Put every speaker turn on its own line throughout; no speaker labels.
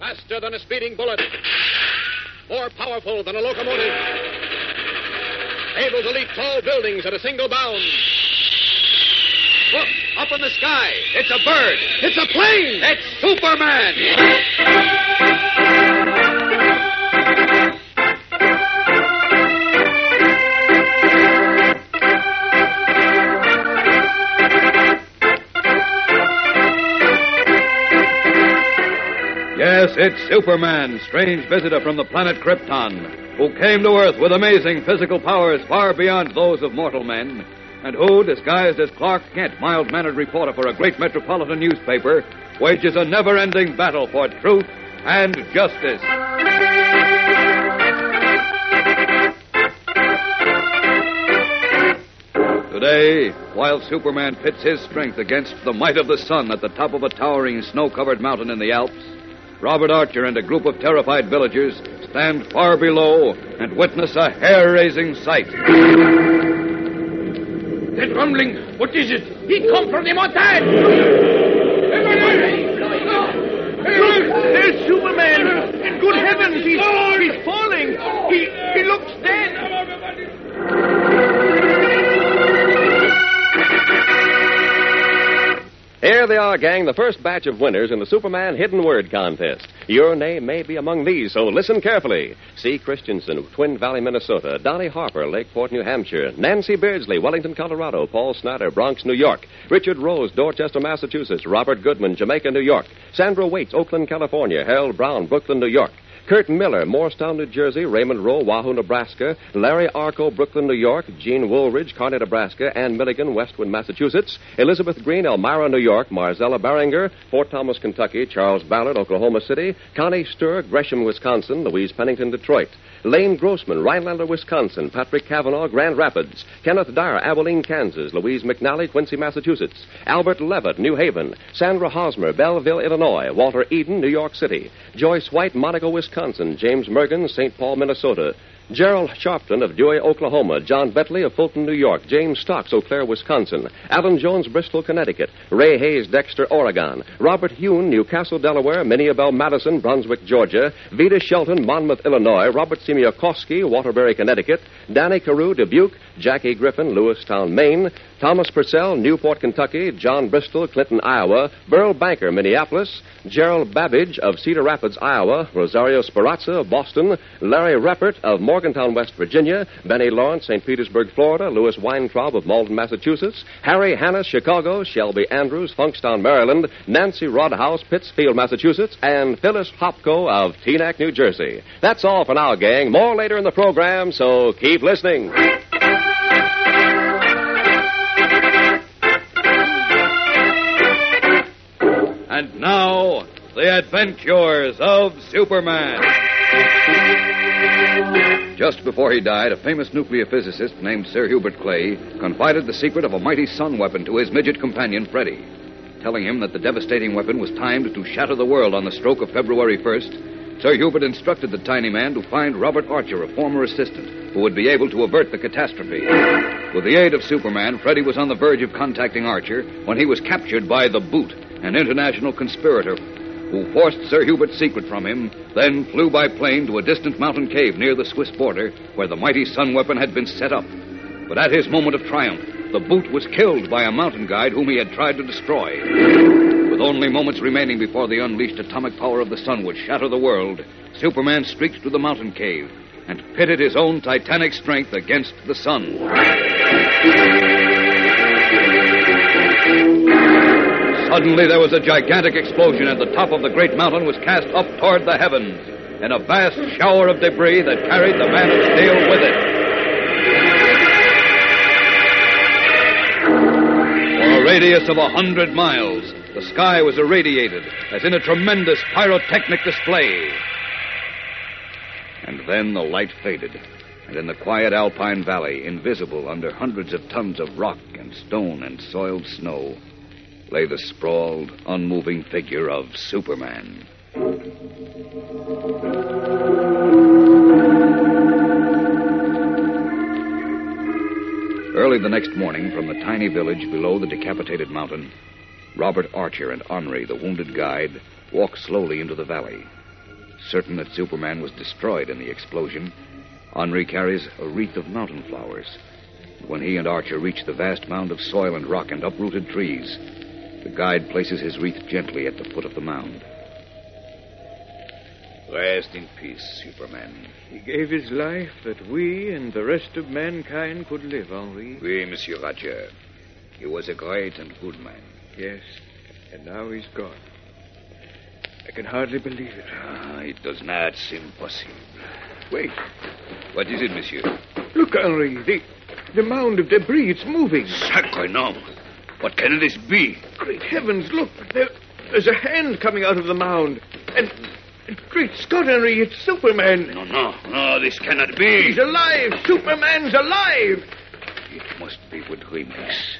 Faster than a speeding bullet. More powerful than a locomotive. Able to leap tall buildings at a single bound. Look, up in the sky. It's a bird. It's a plane. It's Superman.
Yes, it's Superman, strange visitor from the planet Krypton, who came to Earth with amazing physical powers far beyond those of mortal men, and who, disguised as Clark Kent, mild-mannered reporter for a great metropolitan newspaper, wages a never-ending battle for truth and justice. Today, while Superman pits his strength against the might of the sun at the top of a towering snow-covered mountain in the Alps, Robert Archer and a group of terrified villagers stand far below and witness a hair-raising sight.
That rumbling, what is it? He comes from the mountain! There's Superman! And good heavens, he's falling! He looks dead!
Here they are, gang, the first batch of winners in the Superman Hidden Word Contest. Your name may be among these, so listen carefully. C. Christensen of Twin Valley, Minnesota. Donnie Harper, Lakeport, New Hampshire. Nancy Beardsley, Wellington, Colorado. Paul Snyder, Bronx, New York. Richard Rose, Dorchester, Massachusetts. Robert Goodman, Jamaica, New York. Sandra Waits, Oakland, California. Harold Brown, Brooklyn, New York. Kurt Miller, Morristown, New Jersey. Raymond Rowe, Wahoo, Nebraska. Larry Arco, Brooklyn, New York. Gene Woolridge, Kearney, Nebraska. Ann Milligan, Westwood, Massachusetts. Elizabeth Green, Elmira, New York. Marzella Barringer, Fort Thomas, Kentucky. Charles Ballard, Oklahoma City. Connie Sturr, Gresham, Wisconsin. Louise Pennington, Detroit. Lane Grossman, Rhinelander, Wisconsin. Patrick Cavanaugh, Grand Rapids. Kenneth Dyer, Abilene, Kansas. Louise McNally, Quincy, Massachusetts. Albert Levitt, New Haven. Sandra Hosmer, Belleville, Illinois. Walter Eden, New York City. Joyce White, Monaco, Wisconsin. James Mergen, St. Paul, Minnesota. Gerald Sharpton of Dewey, Oklahoma. John Bentley of Fulton, New York. James Stocks, Eau Claire, Wisconsin. Alan Jones, Bristol, Connecticut. Ray Hayes, Dexter, Oregon. Robert Hune, Newcastle, Delaware. Minnie Abel Madison, Brunswick, Georgia. Vida Shelton, Monmouth, Illinois. Robert Siemiakowski, Waterbury, Connecticut. Danny Carew, Dubuque. Jackie Griffin, Lewistown, Maine. Thomas Purcell, Newport, Kentucky. John Bristol, Clinton, Iowa. Burl Banker, Minneapolis. Gerald Babbage of Cedar Rapids, Iowa. Rosario Sperazza of Boston. Larry Reppert of Morgantown, West Virginia. Benny Lawrence, St. Petersburg, Florida. Louis Weintraub of Malden, Massachusetts. Harry Hannes, Chicago. Shelby Andrews, Funkstown, Maryland. Nancy Rodhouse, Pittsfield, Massachusetts. And Phyllis Hopko of Teaneck, New Jersey. That's all for now, gang. More later in the program, so keep listening.
And now, the adventures of Superman. Just before he died, a famous nuclear physicist named Sir Hubert Clay confided the secret of a mighty sun weapon to his midget companion, Freddie. Telling him that the devastating weapon was timed to shatter the world on the stroke of February 1st, Sir Hubert instructed the tiny man to find Robert Archer, a former assistant, who would be able to avert the catastrophe. With the aid of Superman, Freddie was on the verge of contacting Archer when he was captured by the Boot, an international conspirator who forced Sir Hubert's secret from him, then flew by plane to a distant mountain cave near the Swiss border where the mighty sun weapon had been set up. But at his moment of triumph, the Boot was killed by a mountain guide whom he had tried to destroy. With only moments remaining before the unleashed atomic power of the sun would shatter the world, Superman streaked to the mountain cave and pitted his own titanic strength against the sun. Suddenly there was a gigantic explosion, and the top of the great mountain was cast up toward the heavens in a vast shower of debris that carried the Man of Steel with it. For a radius of 100 miles, the sky was irradiated as in a tremendous pyrotechnic display. And then the light faded, and in the quiet alpine valley, invisible under hundreds of tons of rock and stone and soiled snow, lay the sprawled, unmoving figure of Superman. Early the next morning, from the tiny village below the decapitated mountain, Robert Archer and Henri, the wounded guide, walked slowly into the valley. Certain that Superman was destroyed in the explosion, Henri carries a wreath of mountain flowers. When he and Archer reach the vast mound of soil and rock and uprooted trees, the guide places his wreath gently at the foot of the mound.
Rest in peace, Superman.
He gave his life that we and the rest of mankind could live, Henri.
Oui, Monsieur Roger. He was a great and good man.
Yes, and now he's gone. I can hardly believe it.
It does not seem possible.
Wait,
What is it, Monsieur?
look, Henri. The mound of debris, it's moving.
Sacre nom. What can this be?
Great heavens, look. There's a hand coming out of the mound. And great Scott, Henri, it's Superman.
No, this cannot be.
He's alive. Superman's alive.
It must be what he makes.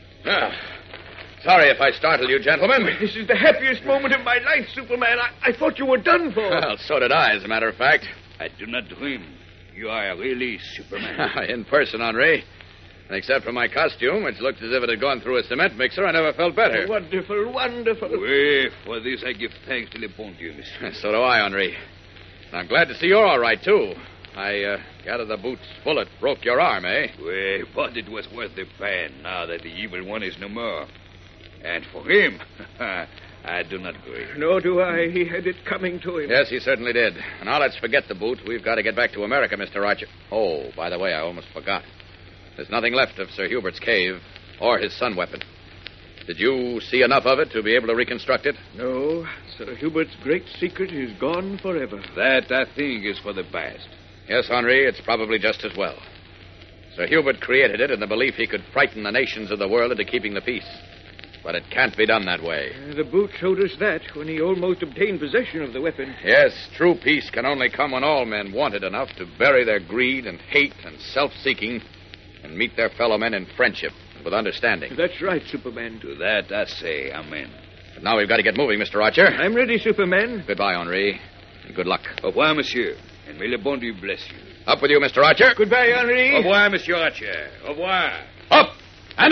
Sorry if I startled you, gentlemen.
This is the happiest moment of my life, Superman. I thought you were done for.
Well, so did I, as a matter of fact.
I do not dream. You are really Superman.
In person, Henri. And except for my costume, which looked as if it had gone through a cement mixer, I never felt better.
Wonderful, wonderful.
Oui, for this I give thanks to le bon Dieu, Monsieur.
So do I, Henri. I'm glad to see you're all right, too. I gather the boot's bullet broke your arm, eh?
Oui, but it was worth the pain now that the evil one is no more. And for him, I do not grieve.
Nor do I. He had it coming to him.
Yes, he certainly did. Now let's forget the boot. We've got to get back to America, Mr. Roger. Oh, by the way, I almost forgot. There's nothing left of Sir Hubert's cave or his sun weapon. Did you see enough of it to be able to reconstruct it?
No, Sir Hubert's great secret is gone forever.
That, I think, is for the best.
Yes, Henri, it's probably just as well. Sir Hubert created it in the belief he could frighten the nations of the world into keeping the peace. But it can't be done that way.
The boot showed us that when he almost obtained possession of the weapon.
Yes, true peace can only come when all men want it enough to bury their greed and hate and self-seeking and meet their fellow men in friendship and with understanding.
That's right, Superman.
To that I say amen.
But now we've got to get moving, Mr. Roger.
I'm ready, Superman.
Goodbye, Henri, and good luck.
Au revoir, Monsieur. And may le bon Dieu bless you.
Up with you, Mr. Roger.
Goodbye, Henri.
Au revoir, Monsieur Roger. Au revoir.
Up and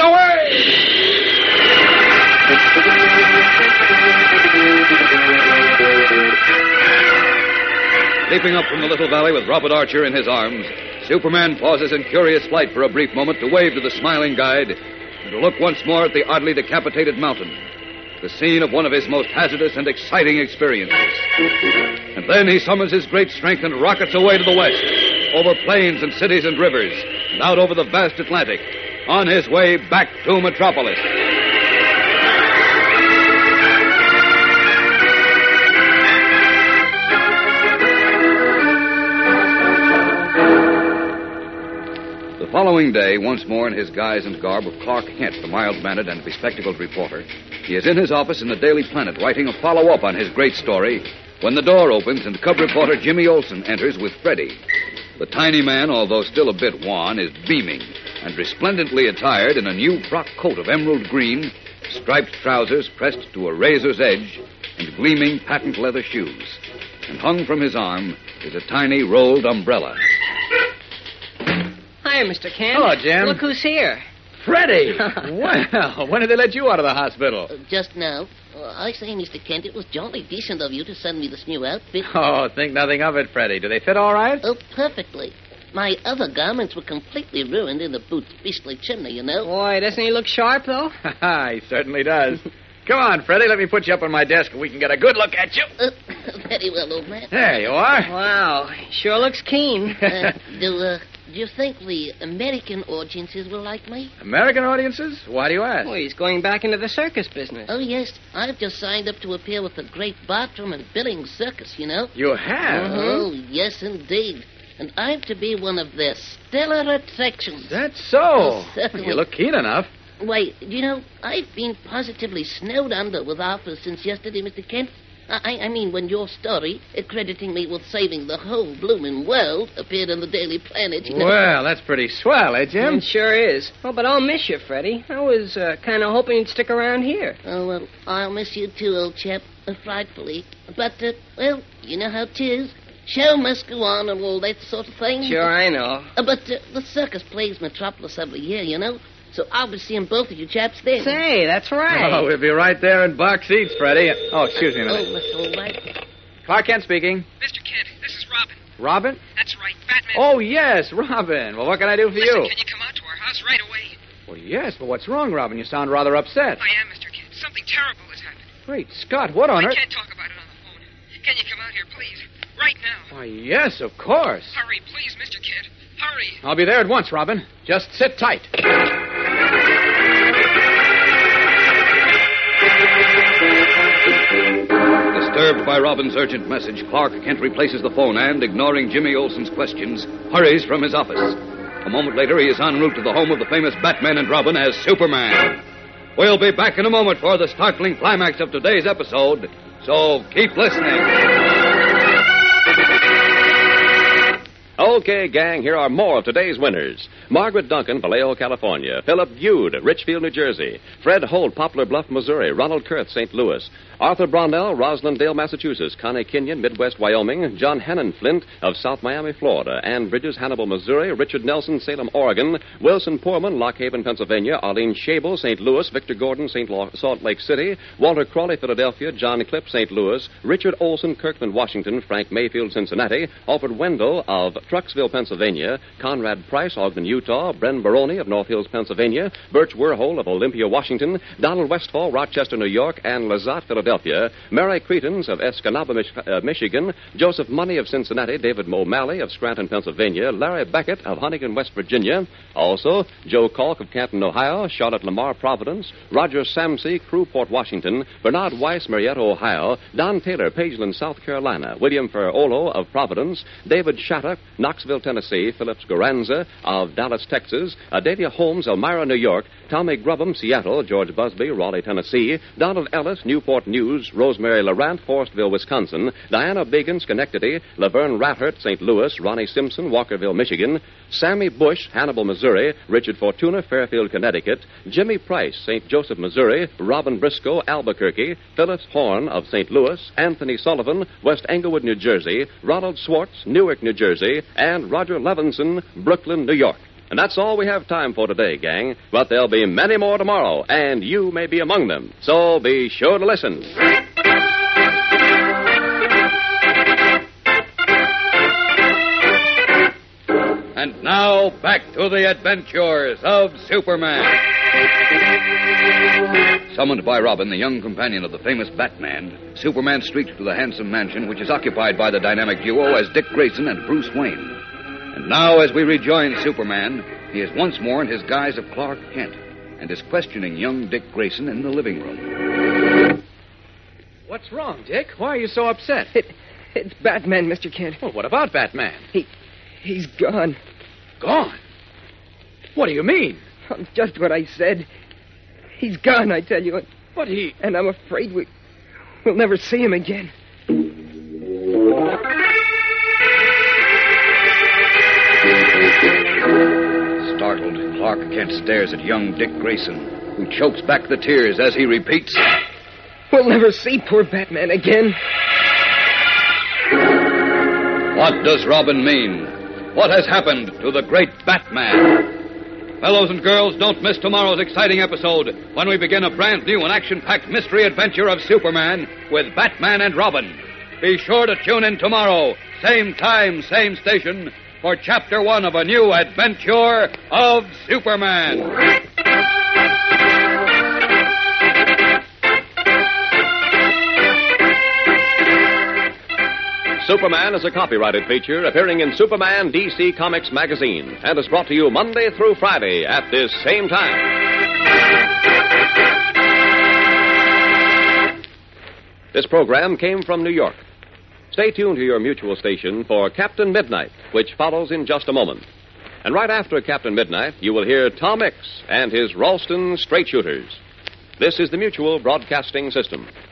away!
Leaping up from the little valley with Robert Archer in his arms, Superman pauses in curious flight for a brief moment to wave to the smiling guide and to look once more at the oddly decapitated mountain, the scene of one of his most hazardous and exciting experiences. And then he summons his great strength and rockets away to the west, over plains and cities and rivers, and out over the vast Atlantic, on his way back to Metropolis. The following day, once more in his guise and garb of Clark Kent, the mild-mannered and bespectacled reporter, he is in his office in the Daily Planet writing a follow-up on his great story when the door opens and cub reporter Jimmy Olsen enters with Freddie. The tiny man, although still a bit wan, is beaming and resplendently attired in a new frock coat of emerald green, striped trousers pressed to a razor's edge, and gleaming patent leather shoes. And hung from his arm is a tiny rolled umbrella.
Hi, Mr. Kent.
Hello, Jim.
Look who's here.
Freddie! Well, when did they let you out of the hospital?
Just now. I say, Mr. Kent, it was jolly decent of you to send me this new outfit.
Oh, think nothing of it, Freddie. Do they fit all right?
Oh, perfectly. My other garments were completely ruined in the boot's beastly chimney, you know.
Boy, doesn't he look sharp, though?
He certainly does. Come on, Freddie, let me put you up on my desk and we can get a good look at you.
Very well, old man.
There you are.
Wow, he sure looks keen.
Do you think the American audiences will like me?
American audiences? Why do you ask?
Oh, he's going back into the circus business.
Oh, yes. I've just signed up to appear with the Great Bartram and Billings Circus, you know.
You have?
Oh, yes, indeed. And I'm to be one of their stellar attractions.
That's so.
Oh, certainly.
You look keen enough.
Why, you know, I've been positively snowed under with offers since yesterday, Mr. Kent. I mean, when your story, crediting me with saving the whole blooming world, appeared in the Daily Planet, you know.
Well, that's pretty swell, eh, Jim?
It sure is. Oh, but I'll miss you, Freddie. I was kind of hoping you'd stick around here.
Oh, well, I'll miss you too, old chap, frightfully. But, well, you know how it is. Show must go on and all that sort of thing.
Sure, I know.
But the circus plays Metropolis every year, you know. So I'll be seeing both of you chaps then.
Say, that's right.
Oh, we'll be right there in box seats, Freddie. Oh, excuse me a minute.
Oh, that's all right.
Clark Kent speaking.
Mr. Kent, this is Robin.
Robin?
That's right, Batman.
Oh, yes, Robin. Well, what can I do for
Listen,
you?
can you come out to our house right away?
Well, yes, but what's wrong, Robin? You sound rather upset.
I am, Mr. Kent. Something terrible has happened.
Great Scott, what on
I
earth?
can't talk about it on the phone. Can you come out here, please? Right now.
Why, yes, of course.
Hurry, please, Mr. Kent. Hurry.
I'll be there at once, Robin. Just sit tight.
Disturbed by Robin's urgent message, Clark Kent replaces the phone and, ignoring Jimmy Olsen's questions, hurries from his office. A moment later, he is en route to the home of the famous Batman and Robin as Superman. We'll be back in a moment for the startling climax of today's episode, so keep listening.
Okay, gang, here are more of today's winners. Margaret Duncan, Vallejo, California. Philip Bude, Richfield, New Jersey. Fred Holt, Poplar Bluff, Missouri. Ronald Kurth, St. Louis. Arthur Brondell, Roslindale, Massachusetts. Connie Kenyon, Midwest, Wyoming. John Hannon Flint of South Miami, Florida. Ann Bridges, Hannibal, Missouri. Richard Nelson, Salem, Oregon. Wilson Poorman, Lock Haven, Pennsylvania. Arlene Shable, St. Louis. Victor Gordon, Salt Lake City. Walter Crawley, Philadelphia. John Clipp, St. Louis. Richard Olson, Kirkland, Washington. Frank Mayfield, Cincinnati. Alfred Wendell of Trucksville, Pennsylvania. Conrad Price, Ogden, Utah. Bren Baroni of North Hills, Pennsylvania. Birch Werhole of Olympia, Washington. Donald Westfall, Rochester, New York. And Lazat, Philadelphia. Mary Cretons of Escanaba, Michigan. Joseph Money of Cincinnati. David O'Malley of Scranton, Pennsylvania. Larry Beckett of Huntington, West Virginia. Also, Joe Kalk of Canton, Ohio. Charlotte Lamar, Providence. Roger Samsey, Crewport, Washington. Bernard Weiss, Marietta, Ohio. Don Taylor, Pageland, South Carolina. William Ferrolo of Providence. David Shattuck, Knoxville, Tennessee. Phillips Garanza of Dallas, Texas. Adalia Holmes, Elmira, New York. Tommy Grubham, Seattle. George Busby, Raleigh, Tennessee. Donald Ellis, Newport News. Rosemary Larant, Forestville, Wisconsin. Diana Biggin, Schenectady. Laverne Rathert, St. Louis. Ronnie Simpson, Walkerville, Michigan. Sammy Bush, Hannibal, Missouri. Richard Fortuna, Fairfield, Connecticut. Jimmy Price, St. Joseph, Missouri. Robin Briscoe, Albuquerque. Phyllis Horn of St. Louis. Anthony Sullivan, West Englewood, New Jersey. Ronald Swartz, Newark, New Jersey. And Roger Levinson, Brooklyn, New York. And that's all we have time for today, gang. But there'll be many more tomorrow, and you may be among them. So be sure to listen.
And now, back to the adventures of Superman. Summoned by Robin, the young companion of the famous Batman, Superman streaked to the handsome mansion which is occupied by the dynamic duo as Dick Grayson and Bruce Wayne. And now, as we rejoin Superman, he is once more in his guise of Clark Kent and is questioning young Dick Grayson in the living room.
What's wrong, Dick? Why are you so upset?
It's Batman, Mr. Kent.
Well, what about Batman?
He's gone.
Gone? What do you mean?
Just what I said. He's gone, I tell you.
But he...
And I'm afraid we'll never see him again.
Startled, Clark Kent stares at young Dick Grayson, who chokes back the tears as he repeats,
"We'll never see poor Batman again."
What does Robin mean? What has happened to the great Batman? Fellows and girls, don't miss tomorrow's exciting episode when we begin a brand new and action-packed mystery adventure of Superman with Batman and Robin. Be sure to tune in tomorrow, same time, same station, for Chapter 1 of a new adventure of Superman.
Superman is a copyrighted feature appearing in Superman DC Comics magazine and is brought to you Monday through Friday at this same time. This program came from New York. Stay tuned to your mutual station for Captain Midnight, which follows in just a moment. And right after Captain Midnight, you will hear Tom Mix and his Ralston Straight Shooters. This is the Mutual Broadcasting System.